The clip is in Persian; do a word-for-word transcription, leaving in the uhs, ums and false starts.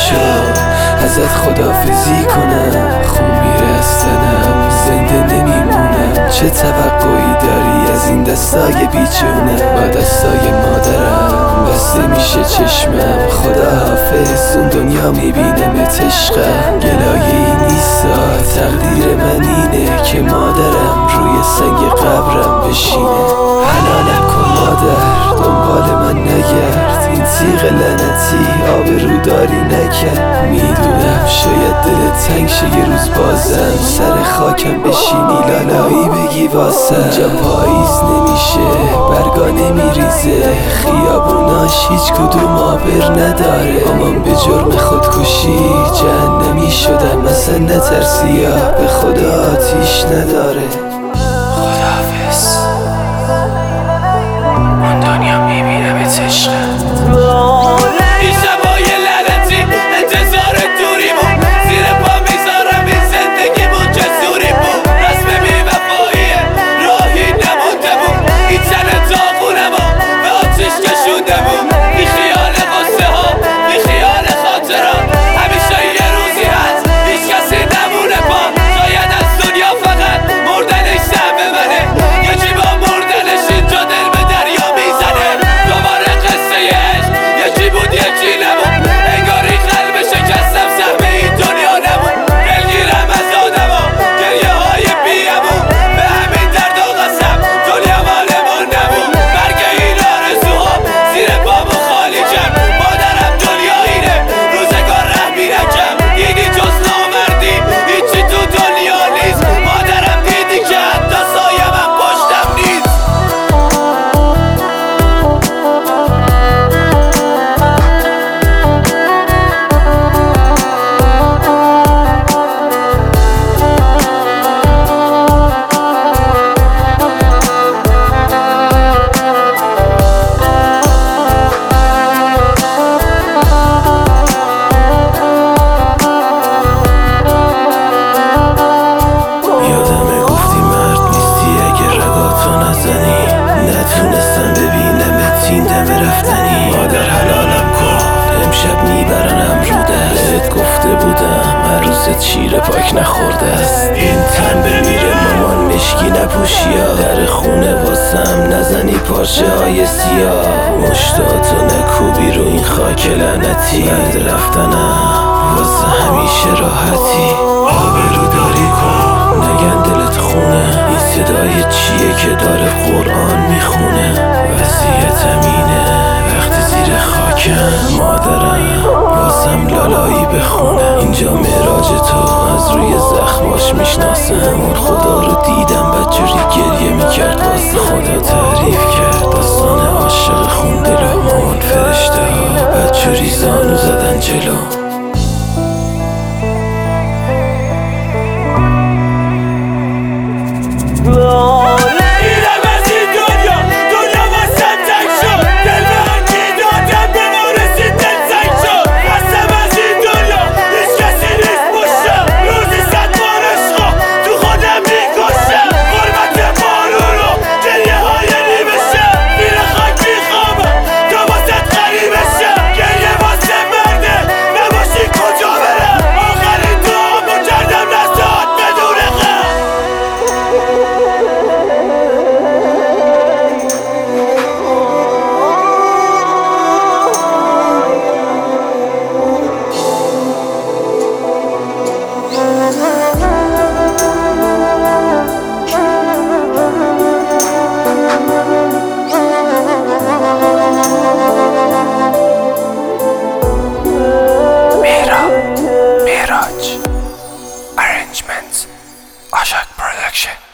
شد ازت خداحافظی کنم، خون میره از تنم، زنده نمیمونم. چه توقعی داری از این دستای بیجونم؟ با دستای مادرم بسته میشه چشمم. خدا حافظ اون دنیا میبینمت عشقم. گلایه‌ای نیستا، تقدیر من اینه که مادرم روی سنگ قبرم بشینه. حلالم کن مادر، دنبال من نگرد، این تیغ لعنتی آبروداری نکرد. میدونم شاید دلت تنگ شه یه روز بازم سر خاکم بشینی لالایی بگی واسم. اینجا پاییز نمیشه، برگا نمیریزه، خیابوناش هیچ کدوم آبر نداره. مامان به جرم خودکشی جهنمی شدم، اصلا نترسیا به خدا آتیش نداره. خداحافظ، اون دنیا میبینمت عشقم. این شبای لعنتی انتظار دوری بود، زیر پا میذارم این زندگی بود جسوری بود. رسم بی‌وفاییه راهی نمونده بود، این تن داغونم ها به آتش کشونده بود. بی خیال قصه ها، بی خیال خاطرات، همیشه یه روزی هست هیچ کسی نمونه پا. شاید از دنیا فقط مردنش سهم منه، یکی با مردنش اینجا دل به دریا میزنه. دوباره قصه عشق یکی بود یکی نبود، انگاری قلب شکستم سهم این دنیا نبود. دلگیرم از آدم ها گریه های بیامون، به همین درد و قسم دنیا مال ما نبود. مرگ این آرزوها زیر پامو خالی کرد. مادرم دنیا اینه روزگار رحمی نکرد، دیدی جز نامردی هیچی تو دنیا نیست. مادرم دیدی که حتی سایه من پشتم نیست. یادمه گفتی مرد نیستی اگه رگاتو نزنی، نتونستم ببینمت این دم رفتنی. مادر حلالم کن امشب میبرنم رو دست، بهت گفته بودم هر روزت شیر پاک نخورده است. این تن بمیره مامان مشکی نپوشیا، در خونه واسم نزنی پارچه های سیاه. مشتاتو نکوبی رو این خاک لعنتی، بعد رفتنم واسه همیشه راحتی. آبرو داری کن نگن دلت خونه، این صدای چیه که داره قرآن میخونه. وصیتم اینه وقتی زیر خاکم مادرم واسم لالایی بخونه. اینجا معراج تو از روی زخماش میشناسم، اون خدا رو دیدم بدجوری گریه میکرد واسه خدا تعریف کرد. داستان عاشق خون دلو، مامان فرشته ها بدجوری زانو زدن جلو. میرم از این دنیا، دنیا واسم تنگ شد، دل به هر کی دادم به ما رسید دل سنگ شد. هستم از این دنیا هیچ کسی نیست پشتم، روزی صد بار عشقا تو خودم میکشم. غربت بارون و گریه های نیمه شب، زیر خاک میخوابم تا واسط غریبه شم. گریه واسه مرده نباشی کجا برم، آخرین دعامو کردم نزداد بدون غم. Miraj Arrangements Ashak Production.